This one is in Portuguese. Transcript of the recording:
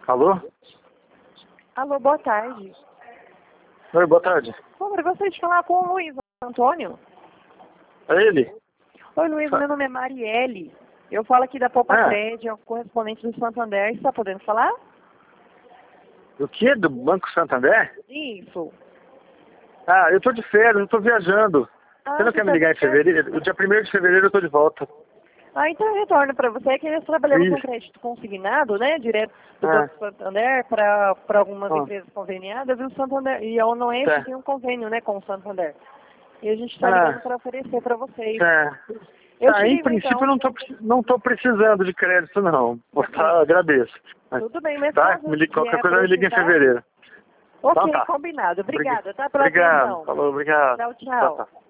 Alô? Alô, boa tarde. Oi, boa tarde. Por favor, eu gostaria de falar com o Luiz Antônio. É ele? Oi, Luiz, meu nome é Marielle. Eu falo aqui da Poupa Ah. Crédito, correspondente do Santander. Você está podendo falar? Do quê? Do Banco Santander? Isso. Ah, eu tô de férias, eu tô viajando. Ah, Você não quer me tá ligar em de férias? fevereiro? O dia 1º de fevereiro eu tô de volta. Ah, então eu retorno para você, que nós trabalhamos com Isso. crédito consignado, né? Direto do Ah. Banco Santander para algumas Ah. empresas conveniadas, e o Santander, e a Onoeste Tá. tem um convênio, né, com o Santander. E a gente está Ah. ligando para oferecer para vocês. Tá. Eu te Em ligo princípio então. eu não tô precisando de crédito não. Tá, agradeço. Tudo bem, mas Tá? caso Qualquer vier coisa me liga em precisar. fevereiro. Ok, Então tá. combinado. Obrigada, tá? Pela Obrigado. atenção. Falou, obrigado. Tchau, Tchau, tchau. tchau.